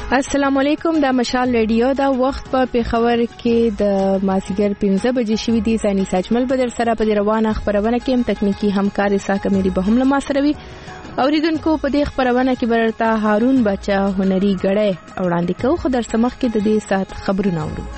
السلام علیکم. دا مشال ریډیو دا وخت په پیښور کې د مازیګر 15 بجې شوې دي. ثاني ساجمل بدر سره په روانه خبرونه کې هم تکنیکی همکار اساکه مری به هم له ما سره وي. اوریدونکو په دې خبرونه کې برتا هارون بچا هنري غړې وړاندې کوي. خو در سمخ کې د دې سات خبرونه اورو.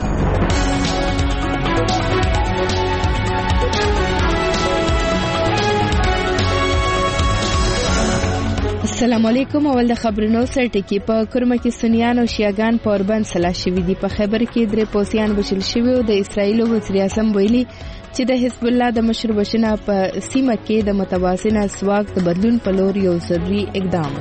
السلام علیکم. اول د خبرونو سره ټکی په کرمه کې سنیان او شیعاګان په اوربند سلا شوی دي. په خیبر کې درې پوسیان وشل شوی او د اسرایل وزیر اعظم ویلي چې د حزب الله د مشر بشنه په سیمه کې د متوازنه اسواق د بدلون په لور یو ضروري اقدام.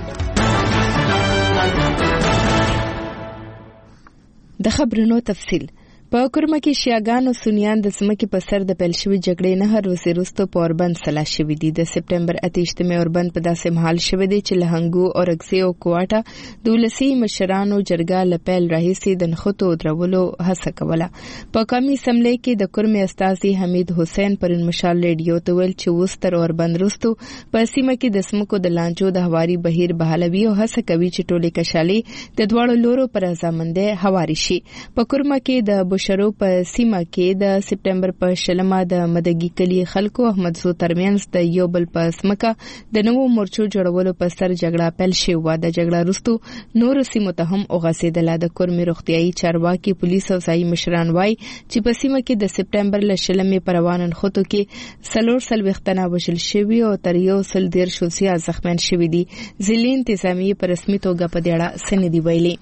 د خبرونو تفصیل. په کرمه کې شیعاګان او سنیان د سمکې په سر د پیل شوی جګړې نه هر ورځ وروسته په اوربند سلا شوی دي. د سپټمبر 28 مې اوربند په داسې محل شوی دی چې لهنګو او رګسي او کوټه د ولسی مشرانو جرګه لپیل راهیسي د نخټو درولو هڅه کوله. په قومي اسمبلی کې د کرمه استاذي حمید حسین پرون مشال ریډیو ته ویل چې وستر اوربند وروسته په سیمه کې د سمکو د لانجو د هواري بهیر بحالوي او هڅه کوي چې ټولې کشالي د دواړو لورو پر ازامنده هواري شي. په کرمه کې د شرو په سیمه کې د سپټمبر په شلمه د مدګي کلی خلکو احمد زو ترمنځ د یو بل په سمکه د نوو مورچو جوړولو په سر جګړه پیل شوه. د جګړه وروسته نور سیمو ته هم اوغاسېدله. د کورمي روغتيایي چارواکي پولیس او ځایي مشران وایي چې په سیمه کې د سپټمبر ل شلمې پر روانن خطو کې سلور وختنه وشل شوی او تر یو سل ډیر شوسیا زخمیان شوی دي. ځلې انتظامی په رسمي توګه په دېړه سندې ویلي.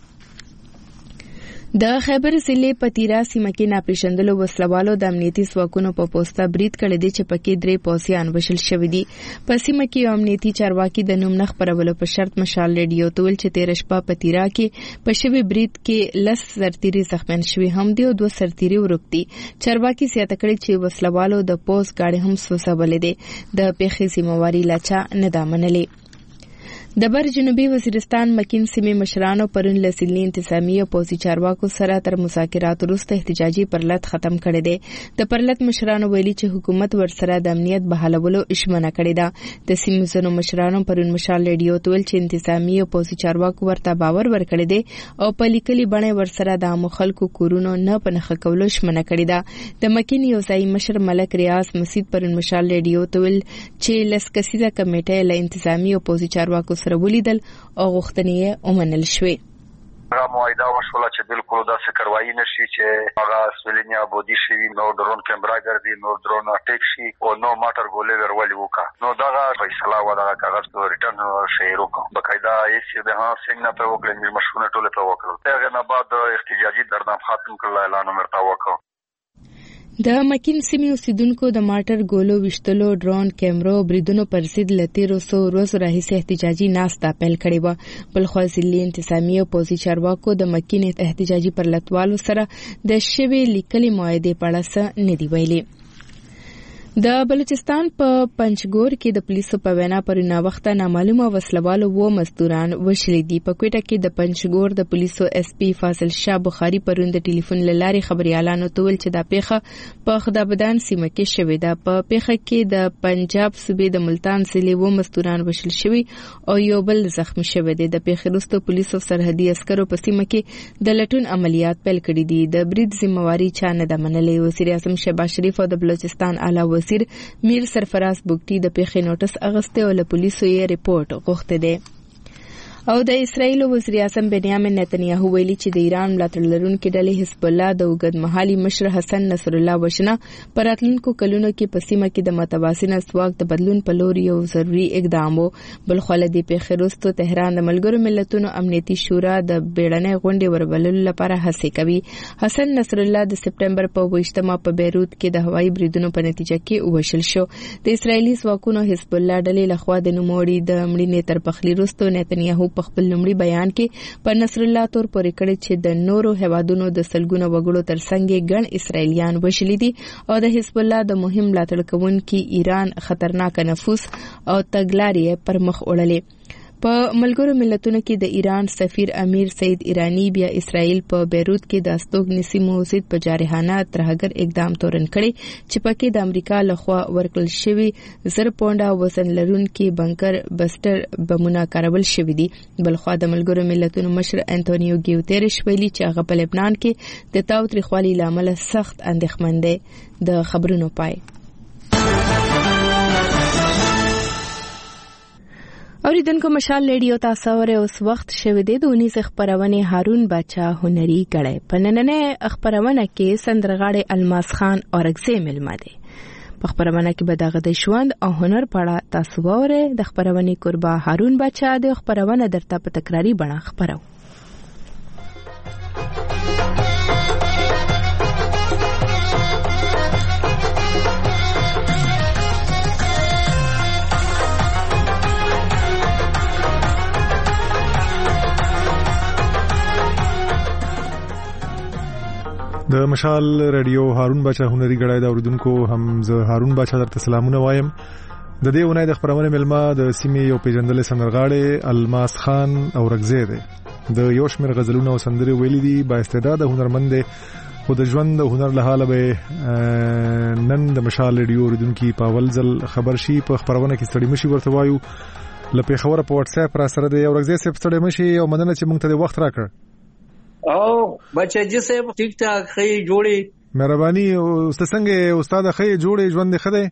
د خیبر ضلع پتیرا سیمه کې ناپېژندلو وسلوالو د امنیتي ځواکونو په پوسټه برید کړی دی چې پکې درې پوسیان وشل شوی دي. په سیمه کې امنیتي چارواکي د نوم نه خبرولو په شرط مشال ریډیو ته ویل چې 13 شپه پتیرا کې په شوی برید کې 10 سرتیري زخمیان شوي هم دي او 2 سرتیري ورکتي. چارواکي زیاته کړی چې وسلوالو د پوس گاډي هم سوځولې دي. د پیښې ذمہواری لاچا نه دا منلې. د بر جنوبي وزیرستان مکین سیمې مشرانو پرون له سیلني انتظامی او پوځي چارواکو سره تر مذاکرات وروسته احتجاجي پرلط ختم کړی دی. د پرلط مشرانو ویلي چې حکومت ورسره د امنیت بحالولو اشمنه کړی ده. د سیمې زنو مشرانو پرون مشال ریډیو ته ویل چې انتظامی او پوځي چارواکو ورته باور ورکړی دی او په لیکلي بڼه ورسره د عامو خلکو کورونو نه پنهخه کولو اشمنه کړی ده. د مکین یو ځای مشر ملک ریاض مسید پرون مشال ریډیو ته ویل چې لسکسیده کمیټه له انتظامی او پوځي چارواکو سره ولیدل او غوښتنې ومنل شوې. هغه معاهده وشوله چې بالکل داسې کاروایی نشي چې هغه سویلینیا بودی شي نو درون کیمرا ګرځي نو درون اټیک شي او نو ماټر ګولې ورولې وکا نو دا فیصله و دا کاغذ ته ریټرن شهرو کو بقاعده ایسي به ها څنګه په وکړل مشونه ټوله په وکړل. هغه نه بعد احتجاجي دردام ختم کړل اعلان مرتا وکړ. د مکین سیمې اوسیدونکو د ماټر ګولو وشتلو ډرون کیمرو بریدونو پر ضد ل 1300 ورځې راهیسې احتجاجي ناسته پیل کړې و. بل خو ځلې انتظامی او پوځي چارواکو د مکین احتجاجي پرلطوالو سره د شوی لیکلي معاهده په اړه نه دی ویلي. د بلوچستان په پنجګور کې د پولیسو په وینا پرونه وخته نامعلومه وسلوالو و مزدوران وشلې دي. په کوټه کې د پنجګور د پولیسو اس پی فاضل شاه بخاری پرون د ټلیفون لارې خبريالانو ته ویل چې دا پیښه په خدابدان سیمه کې شوې ده. په پیښه کې د پنجاب صوبې د ملتان ضلع و مزدوران وشل شوي او یو بل زخمی شوی دی. د پیښې وروسته پولیسو سرحدي عسکرو په سیمه کې د لټون عملیات پیل کړي دي. د برید ذمہواری چا نه ده منلې. وزیر اعظم شهباز شریف او د بلوچستان اعلی وزیر میر سرفراز بوګټي د پیښې نوټس اغسته او له پولیسو یې ریپورت غوښته ده. او د اسرایل وزیر اعظم بنیامین نتنیاهو ویلي چې د ایران ملاتړ لرونکي ډلې حزب الله د اوږدمهالي مشر حسن نصر الله وژنه پر راتلونکو کلونو کې په سیمه کې د متوازنه اسواق د بدلون په لور یو ضروري اقدام و. بل خو له دې پیښې وروسته تهران د ملګرو ملتونو امنیتي شورا د بیړنۍ غونډې وربللو لپاره هڅې کوي. حسن نصر الله د سپټمبر په 28 په بیروت کې د هوایي بریدونو په نتیجه کې وشل شو. د اسرایلی ځواکونو حزب الله ډلې لخوا د نوموړي د مړینې تر پخلی وروسته نتنیاهو په خپل لومړي بیان کې پر نصر الله تور پورې کړی چې د نورو هوادونو د سلګونو وګړو ترڅنګ ګڼ اسرایلیان وشلي دي او د حزب الله د مهم ملاتړ کوونکي ایران خطرناک نفوذ او تګلارې پر مخ وړلې. په ملګرو ملتونو کې د ایران سفیر امیر سید ایرانی بیا اسرائیل په بیروت کې د استوګنسی موزید په جارحانه ترهګر اقدام تورن کړي چې پکې د امریکا لخوا ورکړل شوی 0 پونډه وزن لرونکي بنکر بسټر بمونه کارول شوی دي. بلخوا د ملګرو ملتونو مشر انټونیو ګیوتيرش ویلي چې هغه په لبنان کې د تاوتریخوالي لامل سخت اندېښمن دی. د خبرونو پای. اوریدونکو مشال ریډیو تاسو ورته اوس وخت شوه دی د 19 خبرونه هارون بچا هنري کړه. په نننې خبرونه کې سندرغاړي الماس خان اورګزی ملما دی. په خبرونه کې به دغه د ژوند او هنر په اړه تاسو وره د خبرونه قربا هارون بچا د خبرونه درته په تکراری بڼه خبرو. د مشال ریډیو هارون بچا هنري غړای دا اوریدونکو هم زه هارون بچا درته سلامونه وایم. د دې ونای د خبرونه ملما د سیمې یو پیژندل سندرغاړي الماس خان اورګزی دی. د یو شمېر غزلونه او سندرې ویلي دي. با استعداد هنرمند دی خو د ژوند او هنر له حاله به نن د مشال ریډیو اوریدونکو په اول ځل خبر شي. په خبرونه کې ستړي مشي ورته وایو لپاره خبره په واتس اپ را سره دی. اورګزی صاحب ستړي مشي او مننه چې موږ ته وخت راکړ. او بچا جی صاحب ټیک ټاک خی جوړي مهرباني استاد څنګه استاد خی جوړي ژوند خده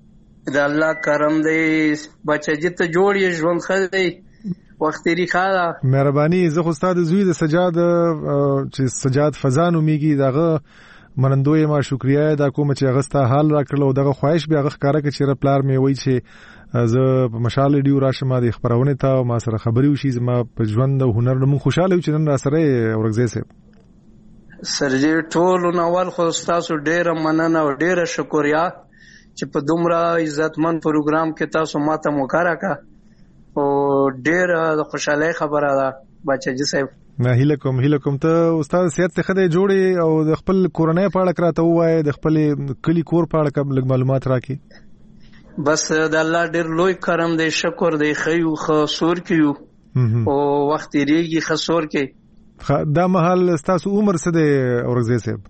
د الله کرم دی. بچا جی ته جوړي ژوند خده وخت لري خاله مهرباني. زه خو استاد زوی د سجاد چې سجاد فزان میږي دغه منندوی ما شکریا دا کوم چې غستا حال راکړلو دغه خواهش بیا غخ کاره کې چیرې پلار می وای چې زه په مشال ریډیو راشم د خبرونه ته ما سره خبري وشي زما په ژوند او هنر نو خوشاله و چې نن را سره اورګزی صاحب سرجی ټول نوول خو تاسو ډیره مننه او ډیره شکریا چې په دومره عزتمن پروګرام کې تاسو ماته موکاره کا او ډیره خوشاله خبره ده بچی صاحب. نه هیله کوم ته استاد صحت ته خدای جوړي او د خپل کورنۍ په اړه کراته وای د خپل کلی کور په اړه کوم معلومات راکې. بس د الله ډیر لوی کرم دی شکر دی خیو خسور کیو او وخت ریږي خسور کې. دا محل تاسو عمر څه دی اورګزی صاحب؟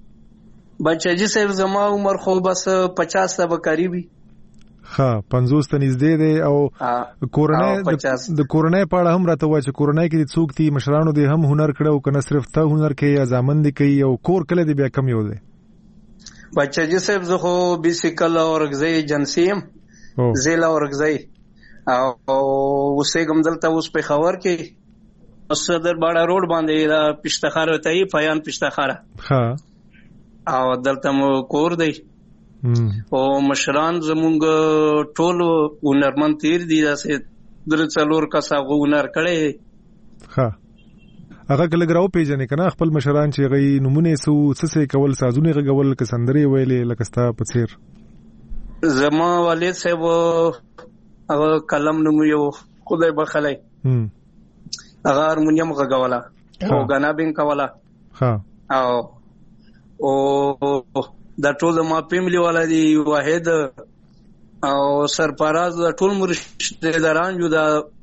بچی صاحب زما عمر خو بس 50 سبا قریبي. ها 50 ته نږدې دی او کورنۍ د کورنۍ په اړه هم راته وای چې کورنۍ کې څوک دي مشرانو دي هم هنر کړو کنه صرف ته هنر کې یا ځامن دي کوي او کور کله دی بیا کم یو دی. بچی صاحب زه خو بیسیکل اورګزی جنسیم زیلا اورګزی او وسېګم دلته اوس په خبر کې صدر باړه روډ باندې دا پښتخاره ته فیان پښتخاره ها او دلته مو کور دی او مشران زمونږ ټول هنرمند تیر دي داسې در څلور کسا هنر کړي. ها هغه کله ګراو پیژنې کنه خپل مشران چې غي نمونه څه کول سازونه غول ک سندري ویلې لکستا په څیر. زما والد صاحب هغه کلم نوم یو خدای بخلای هغه هارمونیم غولا او غانا بین کولا. ها او دا ټول ما فیملی ولادي واحد او سرپرست دا ټول مرشد دران جو دا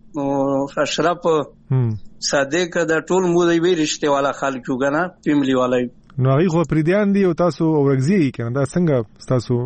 اشرف صادق دا ټول مو دی رشته والا خلک جو غنا فیملی والای نو هغه خو پریدان دی او تاسو اورګزی کنه دا څنګه تاسو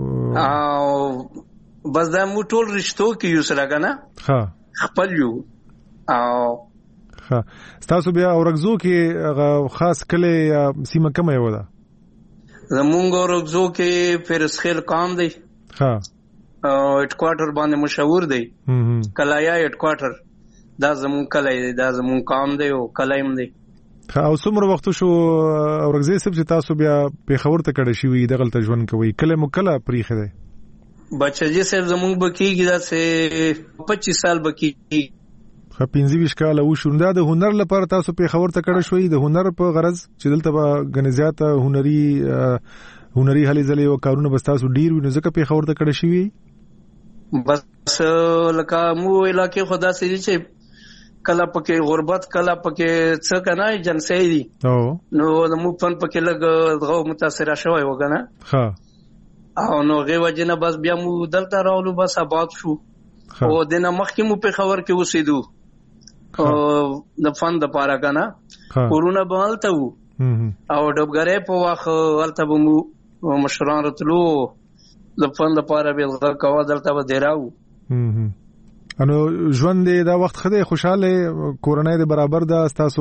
او بس دا مو ټول رشتو کې یو سره کنه. ها خپل یو او ها تاسو بیا اورګزو کې هغه خاص کله سیمه کومه یو ده؟ زمونږ اورګزو کې فرسخیل قام دی. ها هډ کوارټر باندې مشهور دی. کلایا هډ کوارټر دا زمون کلای دی دا زمون قام دی او کلایم دی. او څومره وخت شو اورګزی صاحب چې تاسو بیا په خبر ته کړی شوی دغه ته ژوند کوي کله مکله پریخه دی؟ بچی صاحب زمونږ بکیږي دا سه 25 سال بکیږي. خو 25 کال او شونده د هنر لپاره تاسو په خبر ته کړی شوی د هنر په غرض چې دلته به غنزیات هنري هلي ځلې او کارونه بس تاسو ډیر وینئ ځکه په خبر ته کړی شوی. بس لکه مو علاقې خدا سي چې کله پکې غربت کله پکې څه کنه جنسي دي نو د مو فن پکې لګ غو متاثر شوی وګنه. ها او نو غي وجنه بس بیا مو دلته راولو بس آباد شو او دنه مخکې مو په خبر کې وسیدو د فن د پاره کنه کورونه بمالته وو او ډبګرې په واخ ولته بمو مشران رتلو د فن د پاره به کوا دلته به دیراو انو ژوند دا وخت خدای خوشاله کورنۍ د برابر د تاسو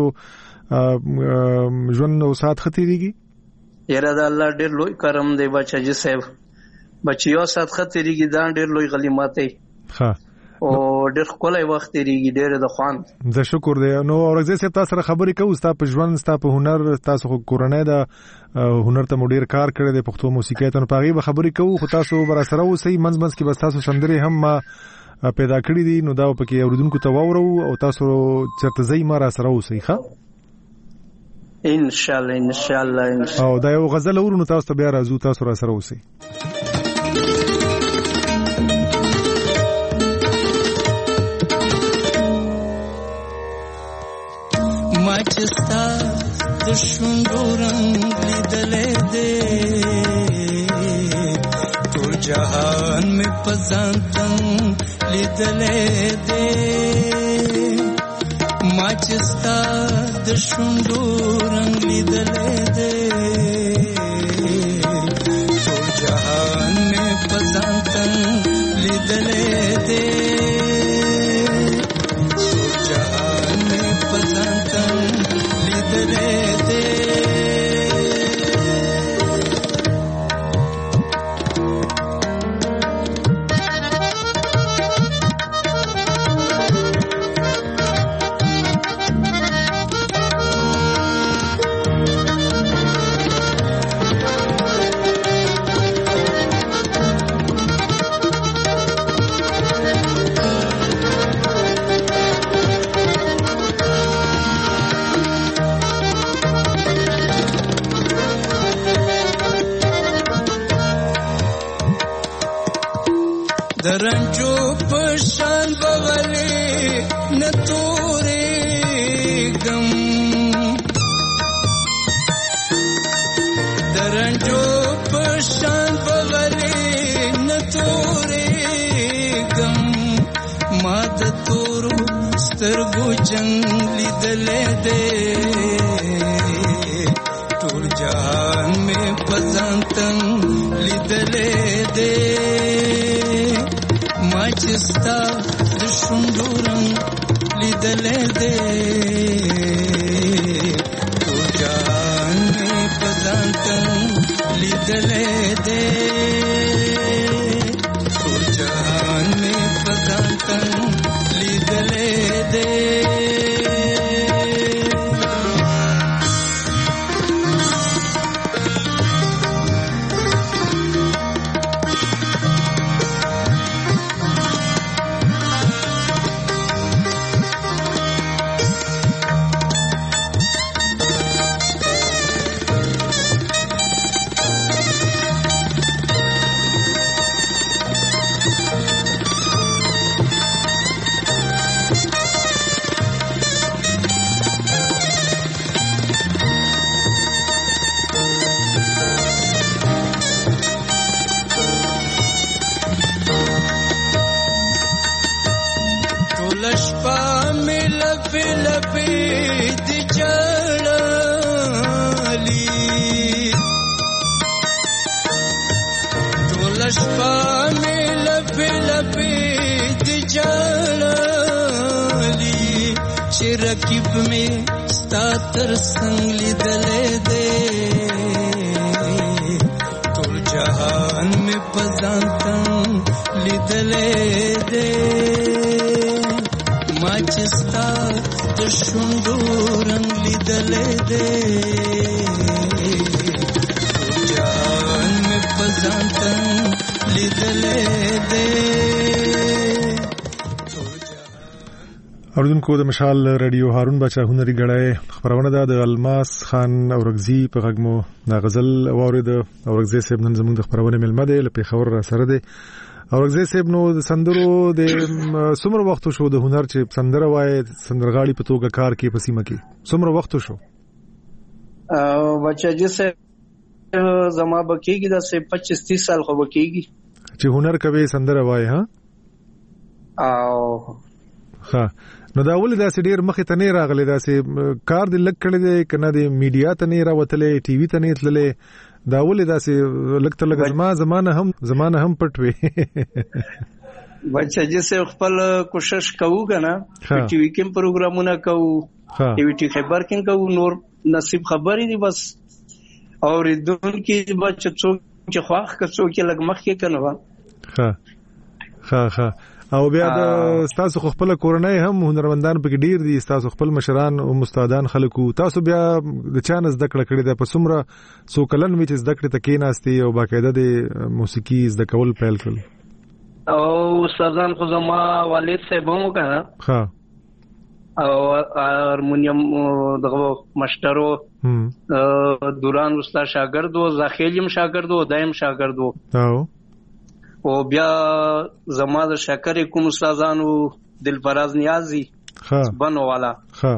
ژوند او سات خطرېږي یره د الله ډېر لوی کرم دی بچی صاحب بچیو سات خطرېږي دا ډېر لوی غلیماته ها او ډېر خولای وخت تیریږي ډېر د خوان زه شکر دی نو اورګزی صاحب تاسو سره خبرې کوو تاسو په ژوند تاسو په هنر تاسو کورنۍ د هنر ته ډېر کار کړی دی پښتو موسیقۍ ته په غیبه خبرې کوو خو تاسو بر سره اوسئ منځ کې بس تاسو سندري هم پیدا کړی دي نو دا پکې اوریدونکو ته وورو او تاسو چرته زئی ما را سره اوسئ ښه ان شاء الله او دا یو غزل ورونو تاسو ته بیا راځو تاسو را سره اوسئ چستا د شونډو رنگ لیدلې دې ټول جهان می پزانتن لیدلې دې ما چستا د شونډو رنگ لیدلې دې ټول جهان می پزانتن لیدلې دې درنجو پشان بغلی نتوری گم درنجو پشان بغلی نتوری گم ما د تورو سترګو جنگ لیدلې دې ټول جهان می پزانتن لیدلې دې چستا د شونډو رنگ لیدلې دې ټول جهان می پزانتن لیدلې دې ټول جهان می پزانتن لیدلې دې रकीब में स्तातर संग लिदले दे टोल जहान में पजांतन लिदले दे माचस्ता दशुंडो रंग लिदले दे टोल जहान में पजांतन लिदले दे اوردونکو د مشال رادیو هارون بچا هنري غړای خبرونه ده د الماس خان اورغزي په غږمو د غزل واورید اورغزي صاحب نن زموږ د خبرونه ملمه ده لپاره خبر را سره ده اورغزي صاحب نو د سندرو د څومره وخت شو د هنر چې سندره وای سندرغاړي په توګه کار کې پسیمه کې څومره وخت شو بچا جی صاحب زما بکیږي د 25-30 سال خو بکیږي چې هنر کوي سندره وای ها او ها نو دا ولې داسې ډیر مخې ته نه راغلی داسې کار دې لږ کړی دی کنه د میډیا ته نه راوتلې ټي وي ته نه تللې دا ولې داسې لږ تر لږ زمانه هم پټ وي بچا جسه خپل کوشش کوو کنه ټي وي کې پروګرامونه کوو ټي وي خبر کې کوو نور نصیب خبرې دي بس اور دون کې بچ څوک چې خواخ کڅو کې لګ مخ کې کنه ها او بیا د تاسو خپل کورنۍ هم هنرمندان پکې ډیر دي تاسو خپل مشران او استادان خلکو تاسو بیا د چانه زده کړه کړې ده په څومره څو کلن وچ زده کړې تکې ناستي او باقاعده د موسیقي زده کول پیل کړل او استادان خو زما والد صاحب مو کنه ها او هارمونیم دغه مشترو دوران استاد شاګرد او زاخیلیم شاګرد او دایم شاګرد او بیا زما د شکر کوم استادانو دلفراز نیازی بنو والا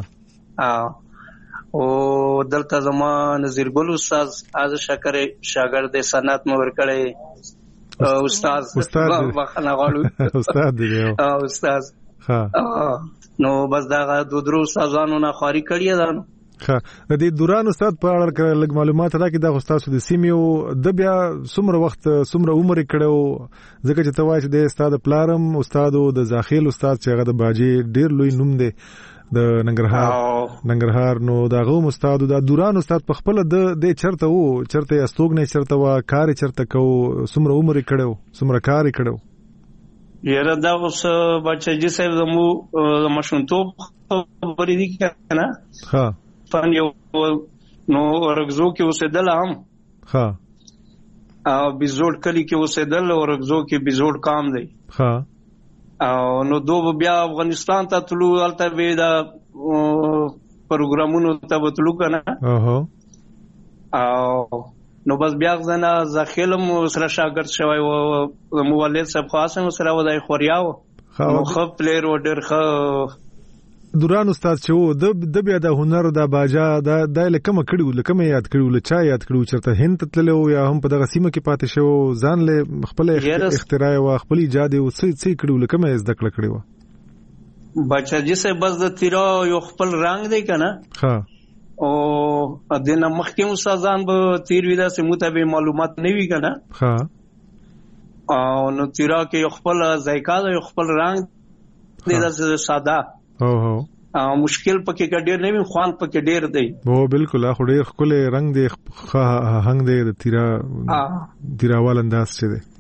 او دلته زما نذیر ګل استاد از شکر شاګرد سنت مور کړي استاد وخنه غواړو استاد دی استاد نو بس دا درو استادانو نه خاري کړی دا د دې دوران استاد په اړه لږ معلومات راکړي دا استاد د سیمې د بیا څومره وخت څومره عمر کړو ځکه چې توای چې د استاد پلارم استاد د زاخیل استاد چې هغه د باجی ډیر لوی نوم دی د ننګرهار نو دا غو استاد د دوران استاد په خپل د چرته وو چرته استوګ نه چرته وا کار چرته کو څومره عمر کړو څومره کار کړو یره دا اوس بچی جی صاحب زمو مشونتوب خبرې دي کنه ها فن یو نو ورغزو کې اوسېدل هم او بيزوډ کلی کې اوسېدل او ورغزو کې بيزوډ کام دی او نو دوه بیا افغانستان ته تلو البته به دا پروګرامونو ته تلو کنه او نو بس بیا ځنه ځخیلم سره شاګرد شوی او مولد صاحب خاصم سره ودای خوریاو نو خو پلیر وډر خو دوران استاد چې د بیا د هنر د باجا د لکه کړیو لکه یاد کړیو لچا یاد کړیو چرته هند تللو یا هم په دغه سیمه کې پاتې شو ځان له خپل اختراع او خپل ایجاد او څه کړیو لکه مې زده کړیو بچا جسه بس د تیرا یو خپل رنگ دی کنه ها او د نمخکې استادان به تیر ودا سه متابه معلومات نه وی کنه ها او نو تیرا کې خپل ذایقه او خپل رنگ دی د ساده مشکل پکې ډېر نه وي خوان پکې ډېر دی او بالکل اخو ډېر خپل رنگ دی هنګ دی د تیراوال انداز څه دی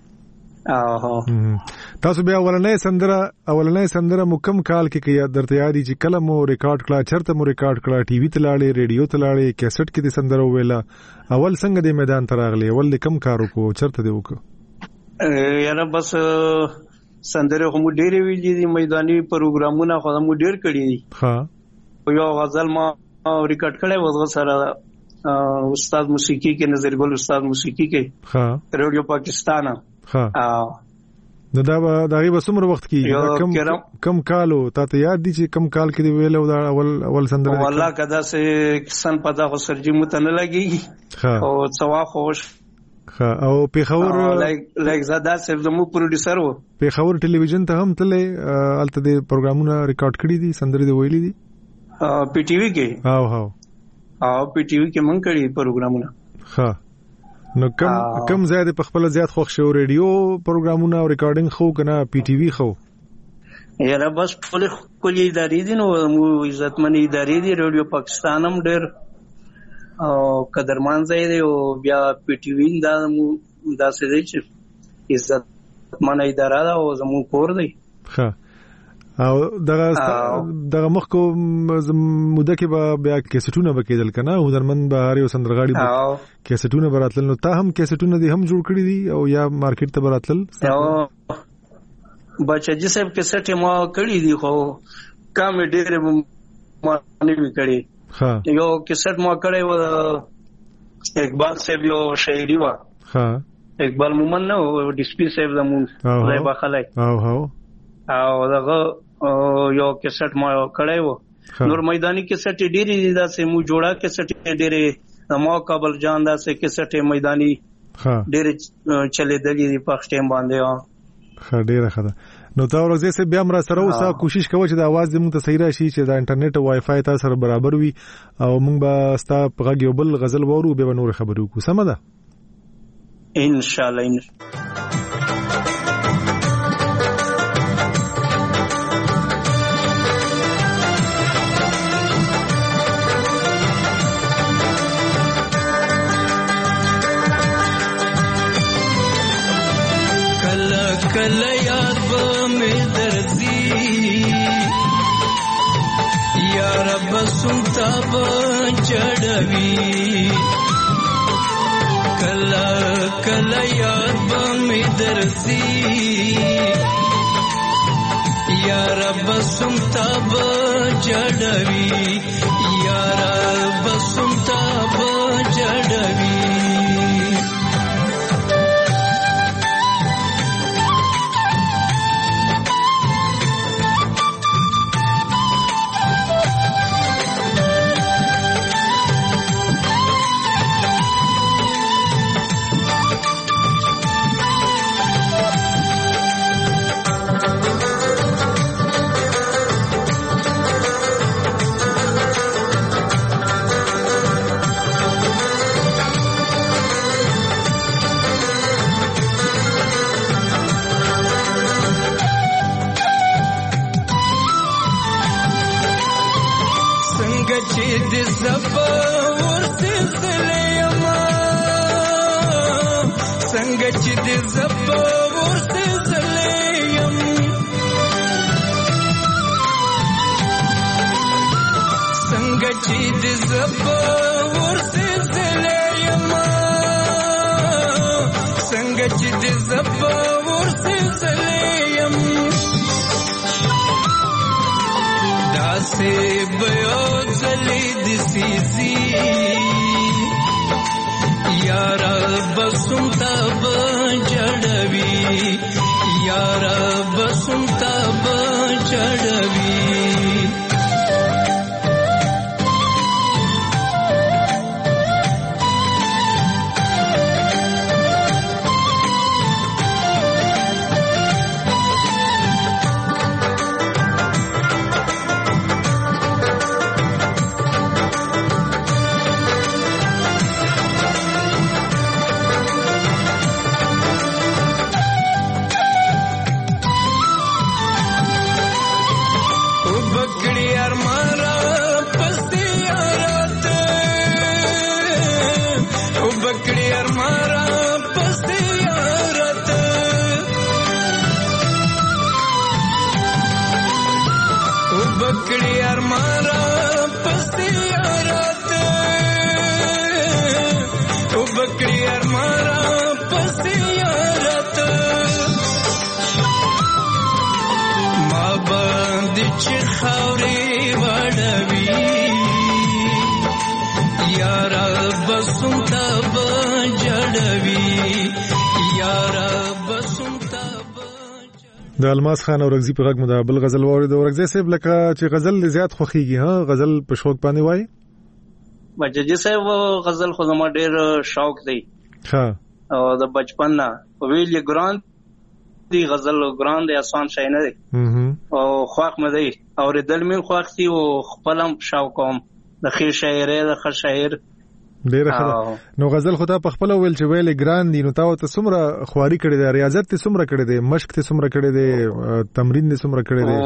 تاسو بیا اولنې سندره مکم کال کې درته یادي چې کله مو ریکارډ کړه چرته مو ریکارډ کړه ټي وي ته لاړې ریډیو ته لاړې کیسټ کې د سندره ویلا اول څنګه د میدان ته راغلی اول کم کارو کو چرته دی وکړه یاره بس سندره هم ډېرې ویلې دي میداني پروګرامونه خو هم ډېر کړي دي ها یو غزل ما ریکارډ کړی و سره استاد موسیقي کې نظر ګل استاد موسیقي کې ها ریډیو پاکستان ها دا غي بسمره وخت کې کم کالو ته یاد دي چې کم کال کې ویلو دا اول سندره والله کدا سه سن پتا خو سرجی متنه لګي او څوا خوش او پیښور لایک زاده صرف زمو پروډوسر وو پیښور ټلویزیون ته هم تلې الته د پروګرامونه ریکارډ کړی دي سندري دی ویلي دي پی ټی وی کې او پی ټی وی کې مونږ کړی پروګرامونه ها نو کم زیات په خپل زیات خوښ شو ریډیو پروګرامونه او ریکارډینګ خو کنه پی ټی وی خو یاره بس ټول کلی ادارې دي نو مو عزتمنې ادارې دي ریډیو پاکستان هم ډېر او قدرمان ځای دی او بیا پی ټی وی دا څه دی چې عزت منه اداره ده او زموږ کور دی او دغه مخکو موده کې بیا کیسټونه وکیدل کنه هنرمند بهاري او سندرغاړي کیسټونه براتل نو تا هم کیسټونه دي هم جوړ کړی دي او یا مارکیټ ته براتل بچا جی صاحب کیسټ ما کړی دي خو کم ډېر ما نه وکړي یو کیسټ ما کړی و اقبال صاحب یو شاعري و اقبال مومن نو ډي سي پي صاحب زمون زای بخلای او دغه یو کیسټ ما کړی و نور میدانی کیسټ ډېری دا سه مو جوړا کیسټ ډېری ما قبل جان دا سه کیسټ میدانی ډېر چلے دلی په ټیم باندې ډیره ښه ده. نو تا ورځې سه بیا مر سره اوسه کوشش کوو چې د आवाज دې مونږ ته صحیح راشي چې د انټرنیټ او وای فای تاسو سره برابر وي او مونږ به ستا په غږ یو بل غزل وورو به نور خبرو کو. سم ده ان شاء الله. کله یاد به می درځي یا رب سنتا به چړوي کله یاد به می درځي یا رب سنتا به چړوي یا رب سنتا به چړوي د الماس خان اورغزي په غږ مدابل غزل وورید. اورغزي صاحب لکه چې غزل زیات خوخيږي ها غزل په شوق باندې وای بچجي صاحب غزل خو زما ډېر شوق دی ها او د بچپن نه ویل ګران دی غزل ګران دی آسان شي نه دی او خوښ مې دی او ردل مې خوښ دی او خپلم شوق کوم د خیر شاعري د خیر شاعر ډیره ښه. نو غزل خدا په خپل ویل چې ویل ګران دي نو تاسو ته څومره خواري کړې ده ریاضت ته څومره کړې ده مشق ته څومره کړې ده تمرین ته څومره کړې ده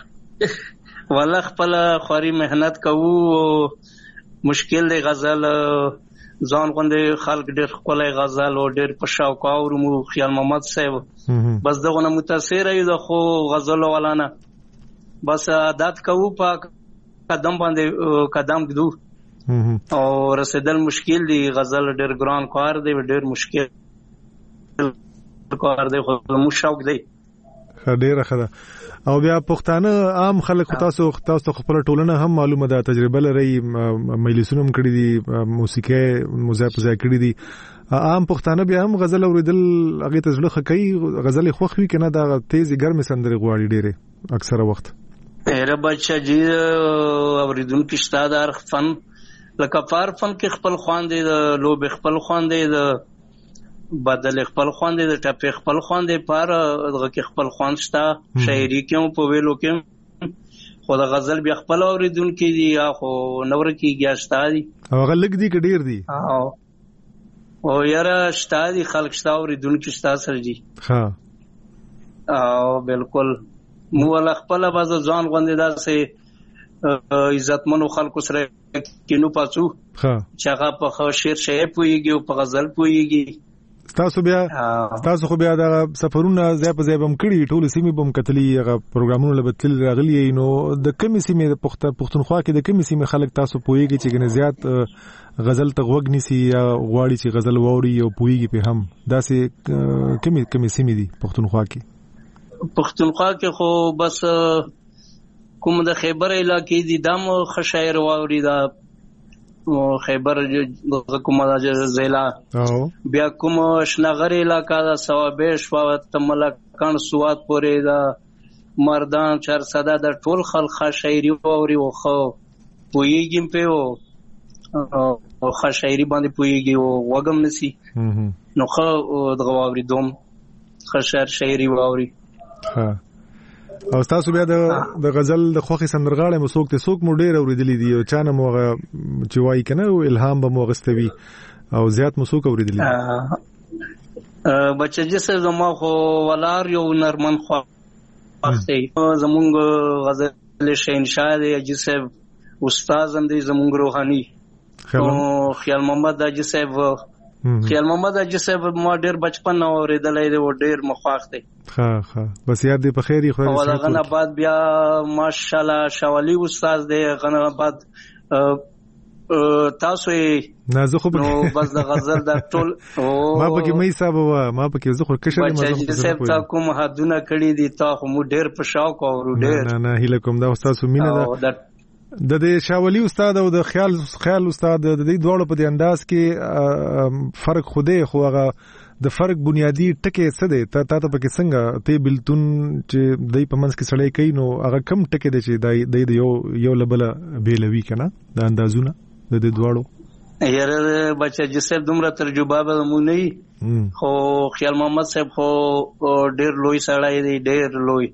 والله خپل خواري مهنت کوو مشکل دی غزل ځان غوندې خلک ډېر خپل غزل او ډېر په شوق اورمو خیال محمد صاحب بس دغه متاثر یو خو غزل ولانه بس عادت کوو په قدم باندې قدم ګدو او رسیدل مشکل دی غزل ډېر ګران کار دی ډېر مشکل کار دی خو مو شوق دی ډېر ښه ده. او بیا پښتانه عام خلک تاسو خپل ټولنه هم معلومه ده تجربه لري مجلسونه هم کړی دي موسیقي مزاپزا کړی دي عام پښتانه بیا هم غزل اوریدل هغه ته زړه خکې غزل خوښ وي کنه دا تیزی ګرمه سندري غواړي ډېر اکثره وخت ډېر بچا جی اوریدونکو شتادار فن لکه فار فن کې خپل خوان دی د لوب خپل خوان دی د بدل خپل خوند د ټپې خپل خوند پر دغه کې خپل خوند شته شاعري کې په ویلو کې خو د غزل بیا خپل اوریدونکو دي یا خو نور کېږي شته دي او غلګ دي کې ډیر دي او یاره شته دي خلک شته اوریدونکو شته سر جی ها او بالکل مو ول خپل باز ځان غوندې داسې عزتمنو خلکو سره کینو پاتو ها چې هغه په شعر شعر پويږي او په غزل پويږي تاسو خو بیا د سفرونه ځای په ځای بم کړی ټول سیمې بم کتلی هغه پروګرامونو لبتل راغلی نو د کمی سیمې د پښتونخوا کې د کمی سیمې خلک تاسو پويږي چې ګنه زیات غزل ته غوږ نیسی یا غواړي چې غزل ووري او پويږي په هم داسې کمی سیمې دي پښتونخوا کې خو بس کوم د خیبر علاقې دي دم خشایر ووري دا خیبر کومه ضلع بیا کوم شنغر علاقہ دا ثوابش و تملکان سواد پورې دا مردان چرسده د ټول خلک شاعري ووري او خو پويږي په او خشاعري باندې پويږي او وګم نسی نو خو دغه ووري دوم خشاعر شاعري ووري ها او تاسو بیا د غزل د خوخي سندرغاړې مسوک ته سوک مو ډیر اوریدلې دي او چانه مو چې وای کنه او الهام به مو غستوي او زیات مسوک اوریدلې بچا جسه زما خو ولار یو نرمن خو اخته زمونږ غزل شینشاه دی جسه استاد هم دی زمونږ روحاني خیال محمد اجي صاحب ما ډیر بچپن اوریدلې دی او ډیر مخاخ دی ها بس یاد دی په خیری خو غنا بعد بیا ماشاءالله شوالی استاد دی غنا بعد تاسو نه زه خو بس د غزل د ټول ما پکې مې حساب ما پکې زه خو کښه ما چې صاحب تا کوم حدونه کړی دي تا خو مو ډیر په شوق او ډیر نه هیله کوم دا استاد سمینه ده د شاولی استاد او د خیال استاد د دې دوړو په انداز کې فرق خوده خو هغه د فرق بنیادی ټکي څه دی ته پکې څنګه ته بلتون چې دای په منځ کې سړی کوي نو هغه کم ټکي دی چې د یو لبل بیلوي کنه د اندازونه د دې دوړو یاره بچا جسب دومره ترجمه به مو نه خو خیال محمد صاحب خو ډیر لوی سړی دی ډیر لوی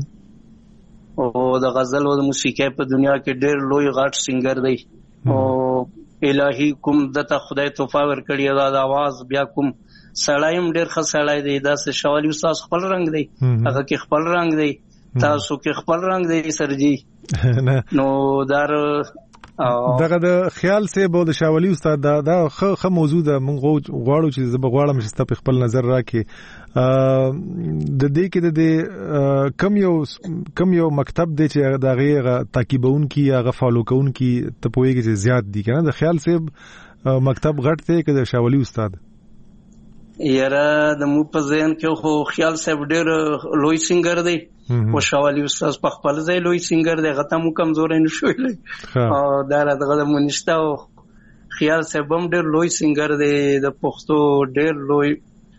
او د غزل او د موسیقۍ په دنیا کې ډېر لوی غټ سنگر دی او الهي کوم دته خدای توفا ورکړی دا د आवाज بیا کوم سړایم ډېر ښه سړای دی دا څه شوالی استاد خپل رنگ دی هغه کې خپل رنگ دی تاسو کې خپل رنگ دی سرجی نو دار دغه د خیال سه به د شاولی استاد دا خه موضوع ده مونږ غواړو چې زه بغواړم چې تاسو خپل نظر راکې د دې کې د کم یو مکتب دی چې دا غیر تعقیبون کی یا فالو کون کی ته پوهیږي چې زیات دي کنه د خیال سه مکتب غټ دی کې د شاولی استاد یاره د مو په ذهن کې خو خیال صاحب ډېر لوی سنگر دی او شاولی استاد په خپل ځای لوی سنگر دی غته مو کمزورې نشوي او دا دغه مونږ او خیال صاحب هم ډېر لوی سنگر دی د پښتو ډېر لوی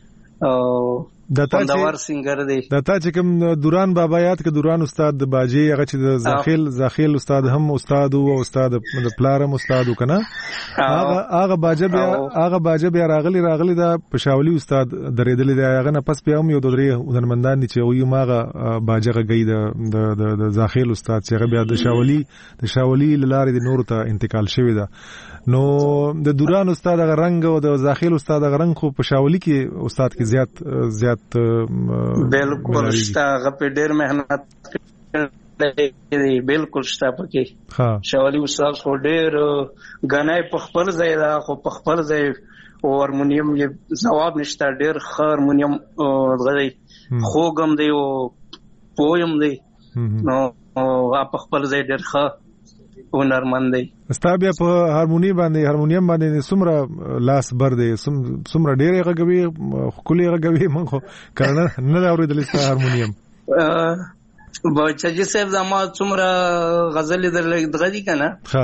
او دندور سنگر دی دتا چې کوم دوران بابا یاد ک دوران استاد د باجی هغه چې د زاخیل استاد هم استاد او استاد د پلارم استاد کنه هغه باجه بیا راغلی دا پښاولی استاد درېدل دی هغه نه پس بیا هم یو درې هنرمندان چې وي ماغه باجه غي د زاخیل استاد چې هغه بیا د شاولی لاره د نور ته انتقال شوی دا نو د دوران استاد هغه رنگ او د زاخیل استاد هغه رنگ خو پښاولی کې استاد کې زیات بالکل شتا غپې ډېر مهنت کړې بالکل شتا پکې شاولی استاد خو ډېر غنای په خپل ځای دا خو په خپل ځای او هارمونیم یې جواب نشته ډېر هارمونیم غړي خوګم دی او پویم دی نو په خپل ځای ډېر ښه هنرمند دی استابیا په هارمونیم باندې سمره لاس بر دی سمره ډېر غږوي خولي غږوي مونږ کړه نه اوریدل است هارمونیم بچا جی صاحب زما سمره غزل دغه دی کنه ها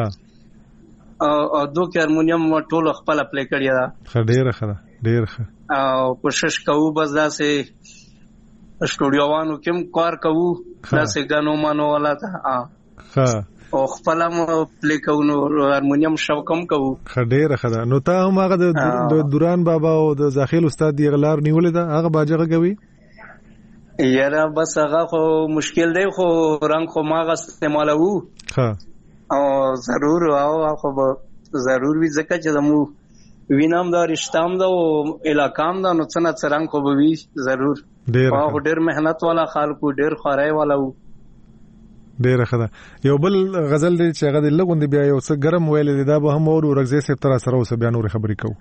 او دوه هارمونیم ټول خپل پلی کړی دا ډېر ښه او کوشش کوو بس دا سه سټوډیو وانو کوم کار کوو دا سه غنو مانو ولا ته ها او خپل هم پلی کوو نو هارمونیم شوقم کوو. ډېره ښه ده. نو تا هم هغه د دوران بابا او د زاخیل استاد دی غلار نیولې ده هغه باجه غوي یاره بس هغه خو مشکل دی خو رنگ خو ماغه استعمالو ها او ضرور او خو ضرور وی ځکه چې زمو وینام دا رښتام دا او علاقام دا نو څنګه څرنګ خو به وی ضرور ډېر مهنت والا خلکو ډېر خورای والا وو. ډېر ښه ده. یو بل غزل دی چې هغه د لګوند بیا یو څه ګرم ویل دی دا به هم اور ورغزه سپ تر سره اوس بیا نور خبرې کوو.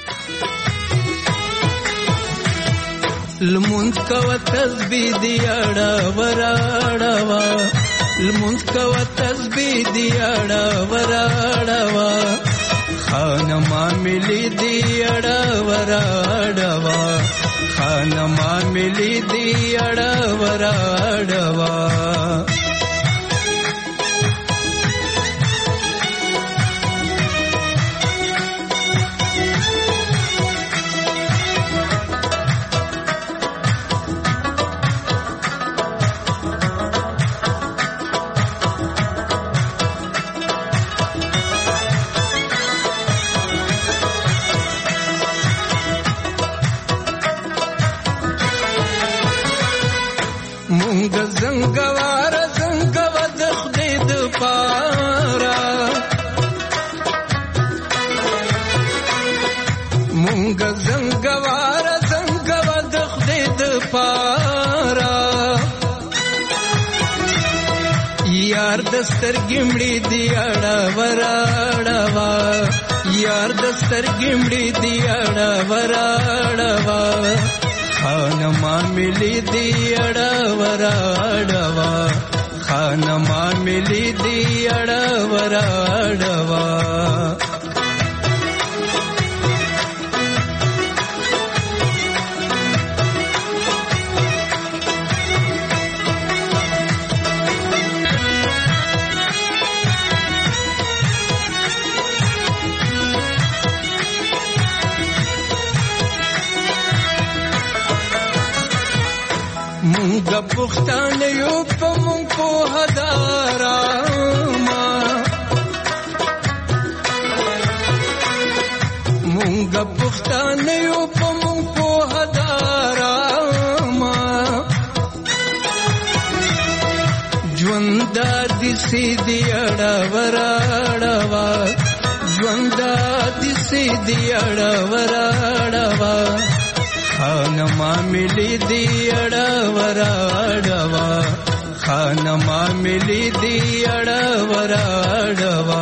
لمونځ کوه تسبیح دی اړه وراړه لمونځ کوه تسبیح دی اړه وراړه خانما ملی دی اړه وراړه خانما ملی دی اړه وراړه زنګوار زنګو د خدای د پارا مونږ زنګوار زنګو د خدای د پارا یار د سترګمړي دی اړه وراړه یار د سترګمړي دی اړه وراړه خانما ملی دی اړه وراړه خانما ملی دی اړه وراړه مونږ پښتانه یو په مونږ په هدارا ما مونږ پښتانه یو په مونږ په هدارا ما ژوند د سیدی اړه وراړه ژوند د سیدی اړه وراړه خانما ملی دی اړه وراړه خانما ملی دی اړه وراړه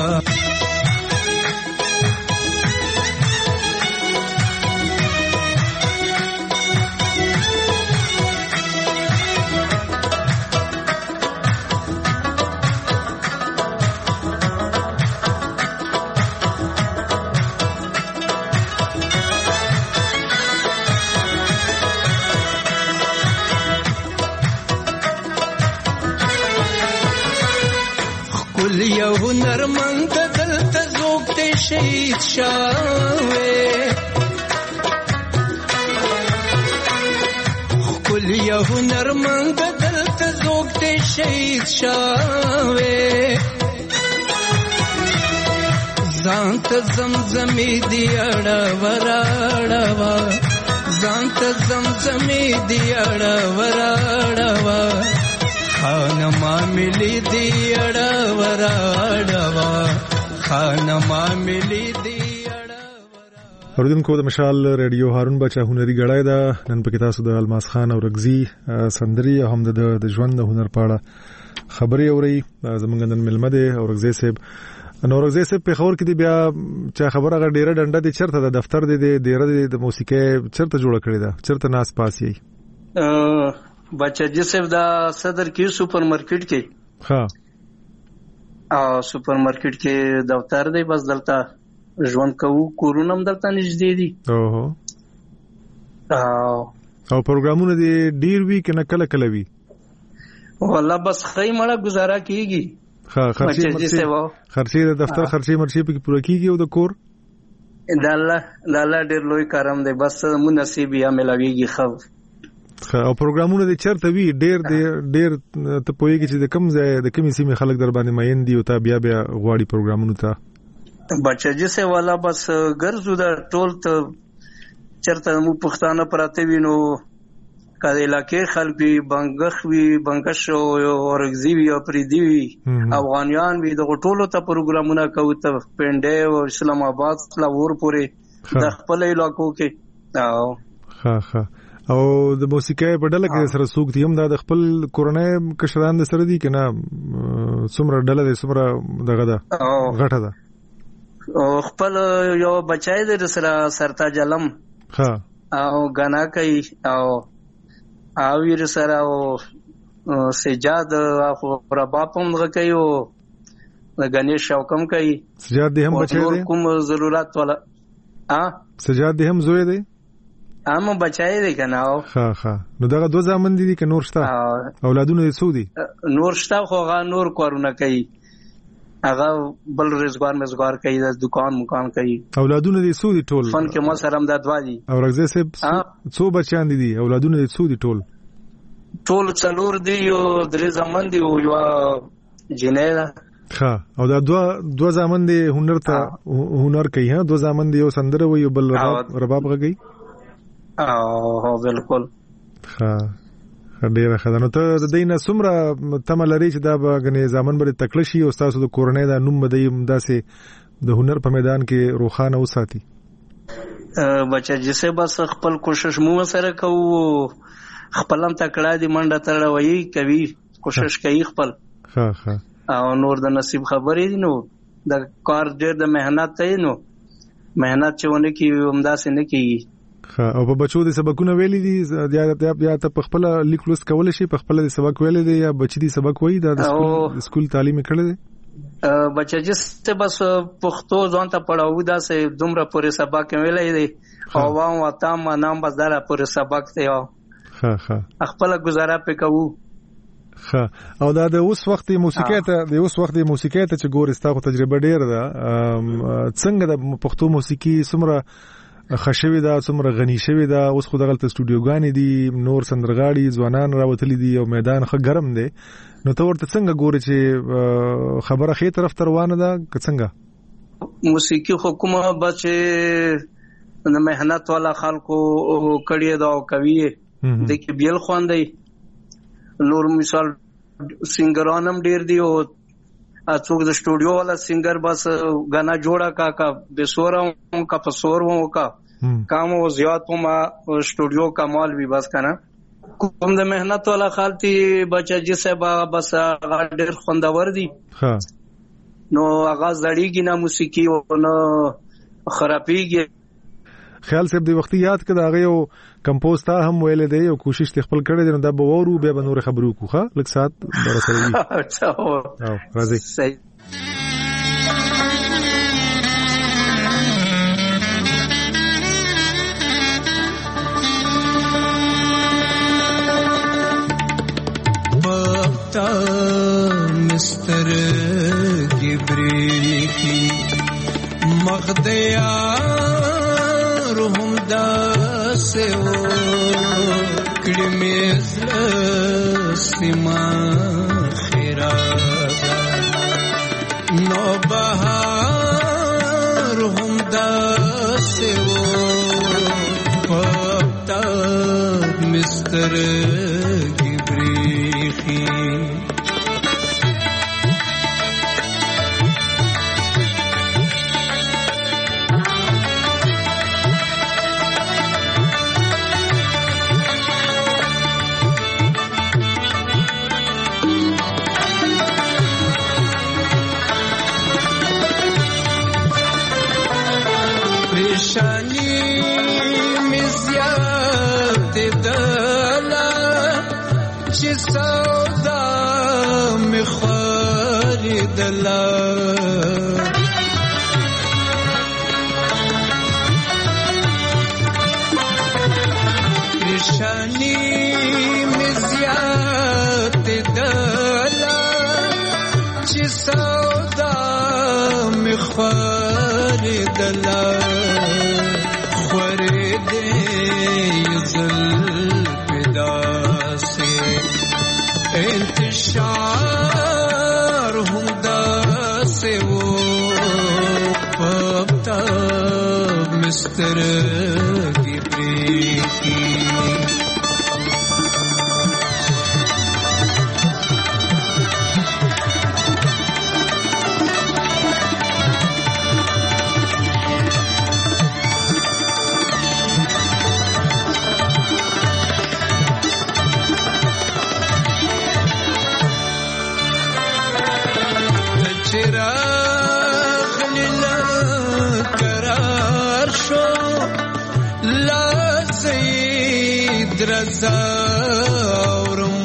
یو هنرمند دلته زوګ شهید شاوې خپل یو هنرمند دلته زوګ شهید شاوې ځان ته زمزمې دی اړه وراړه ځان ته زمزمې دی اړه وراړه خانما ملی دی اړه وراړه خانما ملی دی اړه اوریدونکو د مشال ریډیو هارون بچا هنري غړای دا نن پکې تاسو د الماس خان او رغزي سندري او هم د ژوند د هنر پاړه خبري اوري زمونږ نن ملمه ده او رغزي صاحب نو رغزي صاحب په خبر کې دی بیا چې خبره غ ډیره ډنډه دي چرته د دفتر دی د موسیقي چرته جوړ کړی دا چرته ناس پاسي بچا جی صاحب دا صدر کې سپر مارکیټ کې ها او سپر مارکیټ کې دفتر دی بس دلته ژوند کوو کورونه هم دلته نږدې دي اوه او پروګرامونه دي ډیر وی کنه کله کله وی والله بس خی مړه گزاره کیږي ها خرچي د دفتر خرچي مرشي په پوره کیږي او د کور د الله ډیر لوی کارم دی بس مو نصیب یا ملاویږي خو او پروګرامونه د چرته وی ډیر ته پوهیږي چې د کم ځای د کمی سیمه خلک در باندې ماین دي او تا بیا غواړي پروګرامونه ته بچی سه والا بس ګرځو دا ټول ته چرته مو پښتانه پراته وینو کله علاقې خلک بنګخ وی بنګش او اورګزی وی او پریدی وی افغانیان وی د ټولو ته پروګرامونه کوي ته پنده او اسلام آباد لاور پورې د خپل علاقو کې ها او د موسیقي په ډله کې سره سوق دي هم د خپل کورنۍ کشران د سره دي کنه څومره ډله ده څومره دغه ده غټه ده او خپل یو بچای د سره سرتاج علم ها او غنا کوي او ویر سره او سجاد او رباب هم کوي او غنیش شوکم کوي سجاد هم بچای دي کوم ضرورت والا سجاد هم زوی دی اما بچای دی کنه ها نو دغه دوه زامن دي که نور شته اولادونه دي څو دي نور شته خو هغه نور کارونه کوي هغه بل رزګار کوي د دکان کوي اولادونه دي څو دي ټول فن کې ما سره هم د دوا دي او رغزه صاحب څو بچیان دي اولادونه دي څو دي ټول څلور دي او درې زامن دي او یو جنې ها او دا دوه زامن دي هنر کوي ها دوه زامن دي یو سندره وي او بل رباب غږی او بالکل ها ډیره ښه ده نو ته د دې نه څومره تمه لري چې دا به ګنې زامن به تکړه شي او ستاسو د کورنۍ دا نوم به داسې د هنر په میدان کې روښانه وساتي بچا جسه بس خپل کوشش مو سره کوو خپل هم تکړه دي منډه تړوي کوي کوشش کوي خپل ها او نور د نصیب خبرې دي نو د کار ډېر د مهنت ته نو مهنت چونه کی همداسې نه کیږي او په بچو د سبقونه ویلي دي یا ته په خپل لیک لوست کول شي په خپل د سبق ویلي دي یا بچی دي سبق وایي د سکول تعلیم کړی دی بچا جسته بس پښتو ځان ته پڑھاو دا سه دومره پورې سبق ویلي دي او وام وتام نام بس دا پورې سبق ته ها خپل گزاره پکاو او دا د اوس وخت موسیقي ته چې ګورې ستاسو تجربه ډیره ده څنګه د پښتو موسیقي څومره خشوي دا څومره غني شوی دا اوس خو دغه سټوډیوګانې دي نور سندرغاړي ځوانان راوتلي دي او میدان خو ګرم دی نو ته ورته څنګه ګورې چې خبره خې طرف ته روانه ده که څنګه موسیقي حکومت بچ د مهنت والا خلکو کړي دا او کوي د کې بیل خواندي نور مثال سنگرانم ډیر دی او څوک د سټوډیو والا سنگر بس غانا جوړا کا بسورم کا پسورم کا کام او زیات ما سټوډیو کا مال بھی بس کنه کوم د مهنت والا خالتي بچا جسه بس ډیر خوندور دي نو اغاز دړیږي نه موسیقي او نه خرابيږي خیال صاحب دی وختي یاد کړه هغه یو کمپوز تا هم ویلې دی او کوشش تخپل کړی دی نو دا به ورو بیا به نور خبرو کوخه لږ سات در سره وي اچھا او راځي صحیح بابتا مستر گبری کی مغدیا روحم دا سو کړمې سما خیرا نو بهار هم دا سو پتا مستر گبریخي پریشانی مزیات دلا چې سودا مخاردلا پریشانی مزیات دلا چې سودا مخاردلا خورد یزل پیدا انتشار هم داسې وو پپتا مستر کی پریکی درزاورم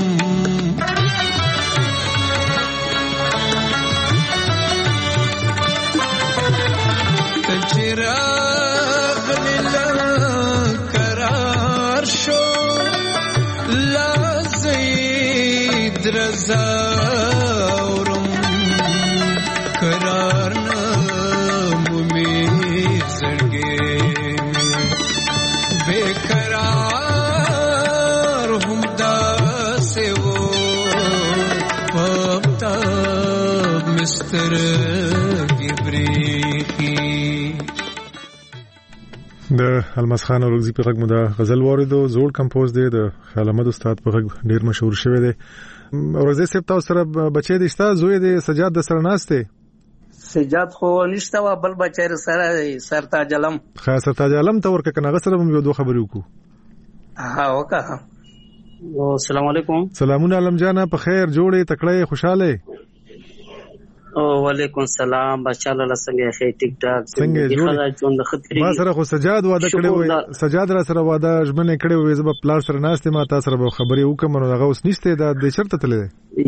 تجراغ للقرار شو لازي درزاورم قرار نمومي زرگي بقرار مستر گبریکی د الماس خان اورغزي په غږ مو دا غزل واردو زوړ کمپوز دی د خیال احمد استاد په غږ ډیر مشهور شوی دی. اورغزي صاحب تاسو سره بچی دی شته زوی دی سجاد د سره ناشته سجاد خو نشته وا بل بچی سره سرتاج علم خاص سرتاج علم ته ورکه کنه سره هم یو دوه خبرې وکړو. ها وکړه. السلام علیکم. سلامونه علم جان په خیر جوړې تکړه خوشاله. وعلیکم السلام بچاله څنګه خې ټیک ټاک څنګه جوړ ما سره خو سجاد واده کړی وای سجاد را سره واده ژمنه کړی وای زب پلان سره ناشته ما تاسو سره خبرې وکم نو هغه اوس نشته دا د چرته تللی